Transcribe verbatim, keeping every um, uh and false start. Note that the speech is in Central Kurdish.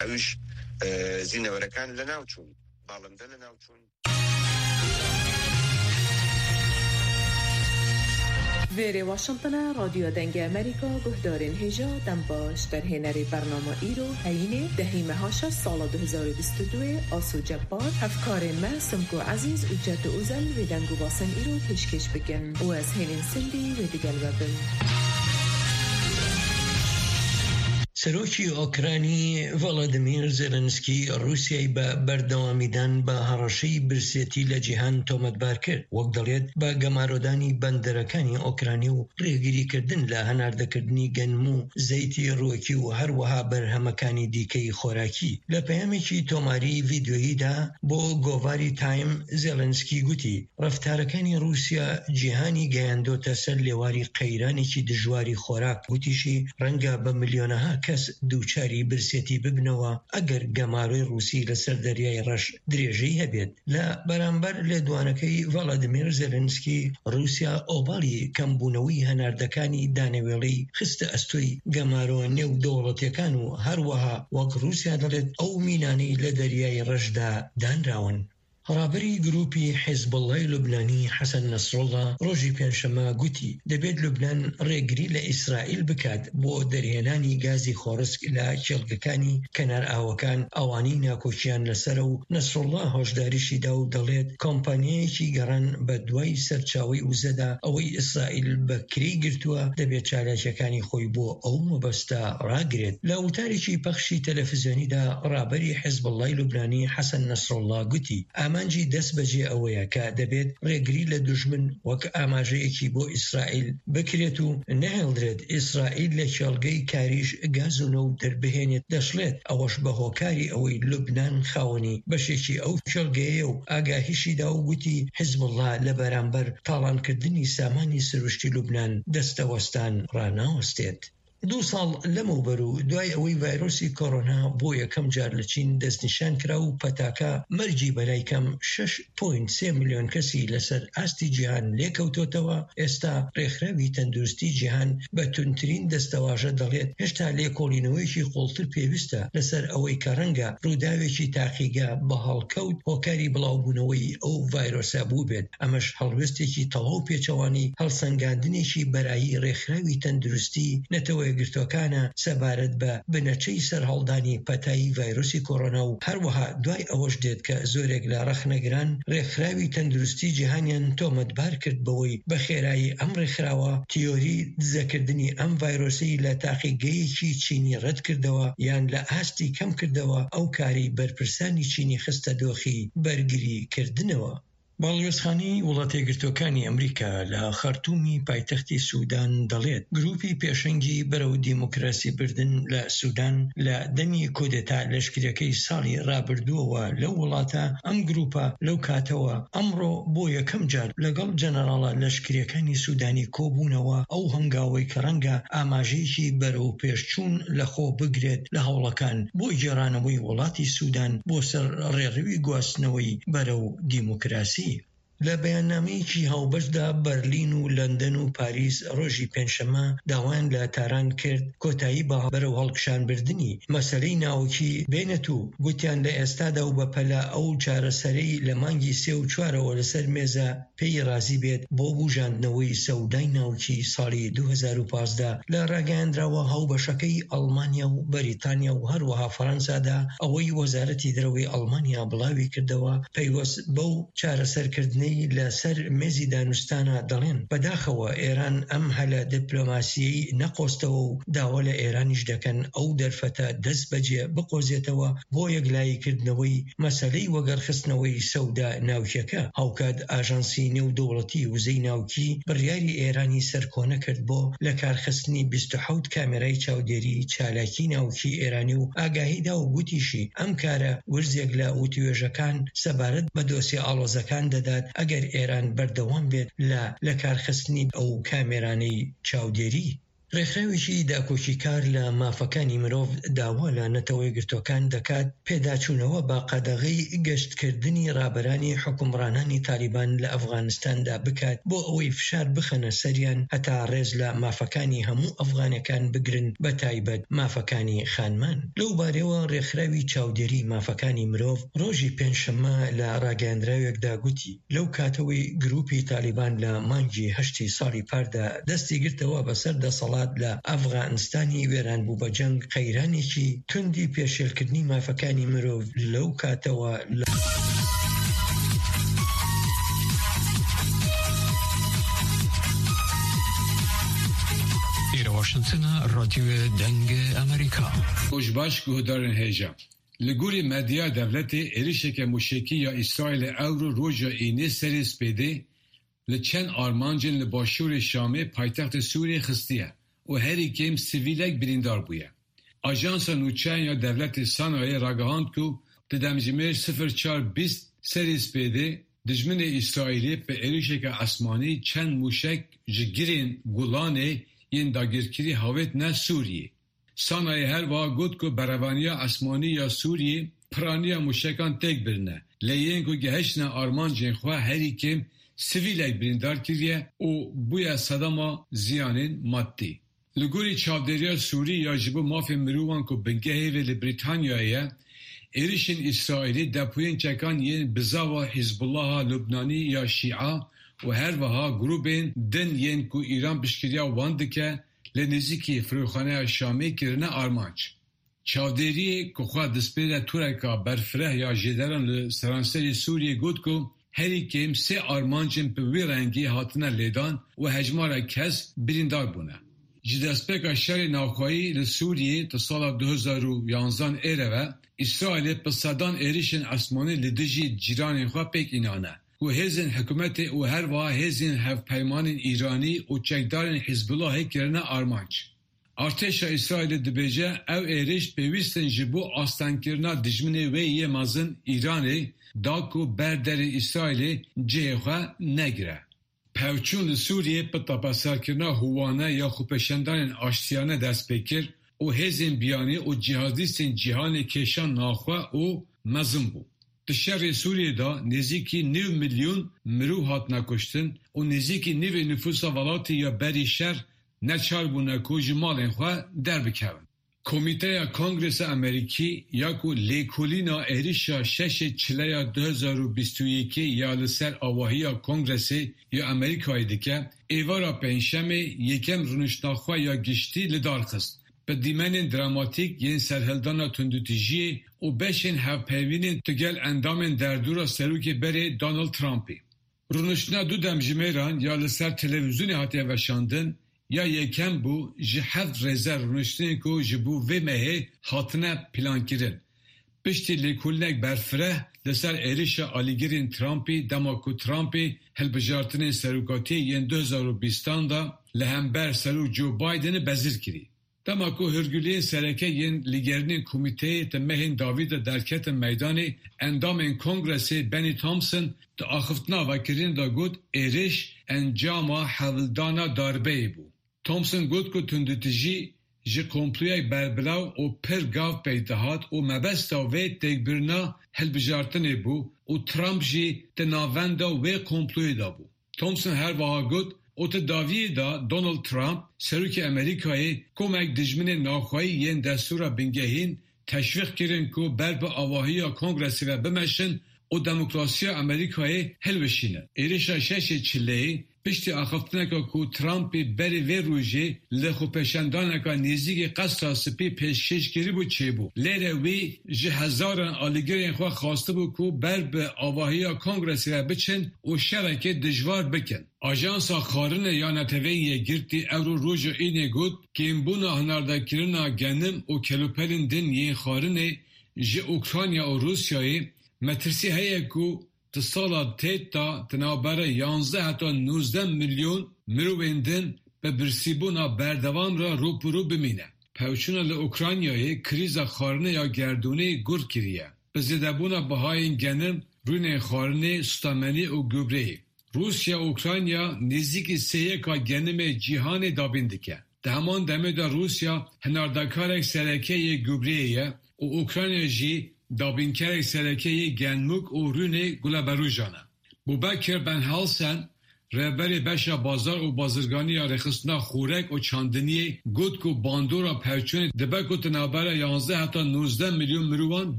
ئەویش زینەوەرەکان لە ناو چوون باڵندە لە ناو چوون. ویری واشنطن رادیو دنگ امریکا گهدارین هجا دم باش در هنری برنامه ای رو هینه دهیمه هاش سال دو هزار و بیست و دو آسو جبار هفکارین ما سمکو عزیز و جد اوزل و دنگو باسن ای رو کشکش بگن و از هینین سندی و دیگل ببن. سەرۆکی ئۆکرانی ڤڵادیمیر زێلەنسکی ڕووسیای بە بەردەوامیدان بە هەڕەشەی برسێتی لە جیهان تۆمەتبار کرد، وەک دەڵێت بە گەمارۆدانی بەندەرەکانی ئۆکرانی و ڕێگریکردن لە هەناردەکردنی گەنم و زەیتی ڕۆکی و هەروەها بەرهەمەکانی دیکەی خۆراکی. لە پەیامێکی تۆماری ڤیدیۆییدا بۆ گۆڤاری تایم زێلەنسکی گوتی ڕەفتارەکانی ڕووسیا جیهانی گەیاندۆتە سەر لێواری قەیرانێکی دژواری خۆراک. گوتیشی ڕەنگە بە ملیۆنەها کەس دووچاری برسێتی ببنەوە ئەگەر گەمارۆی ڕووسی لەسەر دەریای ڕەش درێژەی هەبێت. لە بەرامبەر لێدوانەکەی ڤڵادیمیر زێلەنسکی ڕووسیا ئۆباڵی کەمبوونەوەی هەناردەکانی دانەوێڵەی خستە ئەستۆی گەمارۆ نێو دەوڵەتیەکان و هەروەها وەک ڕووسیا دەڵێت ئەو مینانەی لە دەریای ڕەشدا دانراون. ڕابەری گروپی حیزبڵڵای لوبنانی حەسەن نەسڕڵڵا ڕۆژی پێنجشەمە گوتی دەبێت لوبنان ڕێگری لە ئیسرائیل بکات بۆ دەرهێنانی گازی خۆرسک لە کێڵگەکانی کەنار ئاوەکان ئەوانەی ناکۆچیان لەسەرە و نەسڕڵڵا هۆشداریشیدا و دەڵێت کۆمپانیایەکی گەڕان بە دوای سەرچاوی وزەدا ئەوەی ئیسرائیل بەکرێی گرتووە دەبێت چالاکیەکانی خۆی بۆ ئەو مەبەستە ڕاگرێت. لە وتارێکی پەخشی تەلەڤیزیۆنیدا ڕابەری حیزبڵڵای لوبنانی حەسەن نەسڕڵڵا گوتی ئامانجی دەست بەجێ ئەوەیە کە دەبێت ڕێگری لە دوژمن وەک ئاماژەیەکی بۆ ئیسرائیل بکرێت و نەهێڵدرێت ئیسرائیل لە کێڵگەی کاریش گازونە و دەربهێنێت. دەشڵێت ئەوەش بە هۆکاری ئەوەی لوبنان خاوەنی بەشێکی ئەو کێڵگەیە و ئاگاهیشیدا و گوتی حیزبڵڵا لە بەرامبەر تاڵانکردنی سامانی سروشتی لوبنان دەستەوەستان ڕاناوەستێت. دوو ساڵ لەمەوبەر و دوای ئەوەی ڤایرۆسی کۆڕۆنا بۆ یەکەم جار لە چین دەستنیشان کرا و پەتاکە مەرجی بەلای کەم شش پۆینت سێ ملیۆن کەسی لەسەر ئاستی جیهان لێکەوتۆتەوە، ئێستا ڕێکخراوی تەندروستی جیهان بە تونترین دەستەواژە دەڵێت هێشتا لێکۆڵینەوەیەکی قوڵتر پێویستە لەسەر ئەوەی کە ڕەنگە ڕووداوێکی تاقیگا بە هەڵکەوت هۆکاری بڵاوبوونەوەی ئەو ڤایرۆسە بوو بێت. ئەمەش هەڵوێستێکی تەواو پێچەوانی هەڵسەنگاندنێکی بەرایی ڕێکخراوی تەندروستی نەتەوەی گرتوەکانە سەبارەت بە بنەچەی سەرهەڵدانی پەتایی ڤایرۆسی کۆڕۆنا و هەروەها دوای ئەوەش دێت کە زۆرێک لە ڕەخنەگران ڕێکخراوی تەندروستی جیهانیان تۆمەتبار کرد بەوەی بە خێرایی ئەم ڕێکخراوە تیۆری دزەکردنی ئەم ڤایرۆسی لە تاقیگەیەکی چینی ڕەت کردەوە یان لە ئاستی کەم کردەوە ئەو کاری بەرپرسانی چینی خستە دۆخی بەرگری کردنەوە. باڵیۆزخانەی وڵاتە یەکگرتووەکانی ئەمریکا لە خەرتومی پایتەختی سوودان دەڵێت گروپی پێشەنگی بەرەو دیموکراسی بردن لە سوودان لە دەمی کودێتا لەشکرەکەی ساڵی ڕابردووەوە لەو وڵاتە ئەم گروپە لەو کاتەوە ئەمڕۆ بۆ یەکەم جار لەگەڵ جەنەراڵە لەشکرەکانی سوودانی کۆبوونەوە ئەو هەنگاوەی کە ڕەنگە ئاماژەیەکی بەرەو پێشچوون لەخۆ بگرێت لە هەوڵەکان بۆ گێڕانەوەی وڵاتی سوودان بۆ سەر ڕێڕەوی گواستنەوەی بەرەو دیموکراسی. لە بەیاننامەیەکی هاوبەشدا بەرلین و لەندەن و پاریس ڕۆژی پێنجشەمە داوایان لە تاران کرد کۆتایی بە بەرەو هەڵکشانبردنی مەسەلەی ناوکی بێنێت و گوتیان لە ئێستادا و بەپەلە ئەو چارەسەرەی لە مانگی سێ و چوارەوە لەسەر مێزە پێی رازی بێت بۆ بوژاندنەوەی سەودای ناوکی ساڵی دوو هەزار و پانزدە لە ڕاگەیاندراوە هاوبەشەکەی ئەڵمانیا و بەریتانیا و هەروەها فەڕەنسادا ئەوەی وەزارەتی دەرەوەی ئەڵمانیا بڵاوی کردەوە پەیوەست بەو چارەسەرکردنەی لەسەر مێزی دانوستانە دەڵێن. بەداخەوە ئێران ئەم هەلە دیپلۆماسیەی نەقۆستەوە و داوا لە ئێرانیش دەکەن ئەو دەرفەتە دەست بەجێ بقۆزێتەوە بۆ یەکلاییکردنەوەی مەسەلەی وەگەرخستنەوەی سەودا ناوکیەکە. هاوکات ئاژانسی نێودەوڵەتی وزەی ناوکی بڕیاری ئێرانی سەرکۆنە کرد بۆ لە کارخستنی بیست و حەوت کامێرای چاودێری چالاکی ناوکی ئێرانی و ئاگاهیدا و گوتیشی ئەم کارە ورزێک لە وتوێژەکان سەبارەت بە دۆسیە ئاڵۆزەکان دەدات ئەگەر ئێران بەردەوام بێت لە لە کارخستنی ئەو کامێرانەی چاودێری. ڕێکخراوێکی داکۆشیکار لە مافەکانی مرۆڤ داوا لە نەتەوەی گرتوەکان دەکات پێداچوونەوە بە قەدەغەی گەشتکردنی ڕابەرانی حکومڕانانی تالیبان لە ئەفغانستاندا بکات بۆ ئەوەی فشار بخەنە سەریان هەتا ڕێز لە مافەکانی هەموو ئەفغانەکان بگرن بە تایبەت مافەکانی خانمان. لەو بارەوە ڕێکخراوی چاودێری مافەکانی مرۆڤ ڕۆژی پێنجشەممە لە ڕاگەیاندراوێکدا گوتی لەو کاتەوەی گروپی تالیبان لە مانگی هەشتی ساڵی پاردا دەستی گرتەوە بەسەر دەسەڵات لە ئەفغانستانی وێران بوو بە جەنگ قەیرانێکی توندی پێشێلکردنی مافەکانی مرۆڤ لەو کاتەوە لە واشنطن رادیو دنگ امریکا. خوشباش گهدارن هیجا لگوری مدیا دولت ایریشک موشکی یا اسرائیل اورو روژا اینه سری سپیده لچن آرمانجن لباشور شامه پایتخت سوریه خستیه و هری کم سیویلک بریندار بویه. آژانس نوچین یا دولت صنایع راگهاند کو ددمجمیر صفر چهار بیست سری سپیده دجمن اسرائیلی به ایریشک اسمانی چند موشک جگیرین گولانه این داگیرکری هاوت نه سوریه. سانای هر وا گود کو بروانیا اسمانی یا سوریه پرانیا موشکان تک برنه. لیین کو گهشنا آرمان جنخوا هری کم سیویلک بریندار کریه او بویا صداما زیانین مادی. لگوری چاودریا سوری یا جبو مافی مروان کو بنگهی و لبریتانیایه ایریشین اسرائیلی دپوین چکان یین بزاوا حزب الله لبنانی یا شیعه و هر وها گروبین دن ین کو ایران بشکریا واندکه لنزیکی فروخانه شامی کرنه آرمانچ. چاودری که خواه دسپیده تورکا برفره یا جدران لسرانسری سوریه گود که هری کم سه آرمانچن پوی رنگی هاتنه لیدان و هجمار کس بریندار بونه. جدسپیکا شر ناخواهی لسوریه تا سال دو هزار و یازده ایره اسرائیل پسادان ایریشن اسمانی لدجی جیران خواه پیک اینانه. و هزین حکومت و هر واه هزین هفپیمان ایرانی و چکدارن حزب الله کرنه آرمانچ. ارتش اسرائیل دبیجه او ایریش پیوستن جبو آستان کرنا دجمنه و یه مازن ایرانی داکو بردر اسرائیل جهخوا نگره. پوچون سوریه پتا پسر کرنا هوانه یا خوپشندان آشتیانه دست بکر و هزین بیانی و جهادیستین جهان کشان ناخوا و مزم بو. شهر سوریه دا نزدیکی نو میلیون مرو هات نکشتن و نزدیکی نو نفوس ولاتی یا بری شهر نچار بونه که جمالین خواه در بکون. کمیته کنگرس امریکی یا که لیکولینا ایریشا شش چلیا دو هزار و بیست و یک یا لسر آواهی کنگرسی یا امریکایی دیگه ایوارا پنجشنبه یکم رونشناخوا یا گشتی لدار خست. به دیمن دراماتیک ین سرهلدان تندوتیجی و بشین هفپیوین تگل اندامن دردورا سروکی بره دانالد ترامپی. رونشنا دو دمجمیران یا لسر تلویزیونی هاتیه وشاندن یا یکم بو جهد رزر رونشنین که جبو و مهه هاتنه پلان کرن. پشتی لیکولنک برفره لسر ایریشا آلیگرین ترامپی دماکو ترامپی هلبجارتن سروکاتی ین دو هزار و بیستان دا لهمبر سرو جو بایدن بزیر کری. دماکو هرگولی سرکه ین لیگرنین کمیته تمهین داوید درکت میدانی اندامین کنگرسی بنی تامسن تا آخفتنا وکرین دا گود ایریش انجاما حولدانا داربه بو. تامسن گود که تندتجی جی کمپلیای بربلاو و پر گاو پیدهات و مبستا و تکبرنا هلبجارتنی بو و ترامپ جی تناوندا و کمپلی دا بو. تامسن هر واها گود او تا داویه دا دونالد ترامپ سروک امریکایی کمک دجمن ناخواهی ین دستور بنگهین تشویق کرن که بر به آواهی کنگرسی و بمشن و دموکراسی امریکایی حل بشینه. ایریشا شش چلهی پشتی آخفتنکا که ترامپی بری وی روژه لخو پشندانکا نیزیگ قصد سپی پیشکش گیری بود چه بود. لیره وی جه هزاران آلیگرین خواه خواسته بود که بر به آواهی کنگرسی و بچن و شرکه دجوار بکن. آژانس خارن یا نتویه گرتی اورو روژو اینه گود که این بونا هنردکرنا گنم و کلوپلین دن یه خارنه جه اوکرانیا و روسیایی مترسی هیه که تسالا تیتا تنابره یانزده حتی نوزده میلیون مرویندن به برسیبونا بردوان را رو پرو بمینه. پوچونا لأوکرانیای کریزا خارنه یا گردونه گرد کریه. به زیدبونا بهاین گنم روی خارنه ستامنی و گبره. روسیا و اوکرانیا نزدیک سه کا گنم جهان دابینده که. ده همان دمه دا روسیا هناردکارک سرکه گوبریه و اوکراین جی دابینکارک سرکه گنموک و رونه گولا بروجانه. بوبکر بن هالسن رهبر بشا بازار و بازرگانی یا رخصنا خورک و چاندنی گوت کو باندورا پرچون دبکو تنابر یازده حتی نوزده میلیون مروان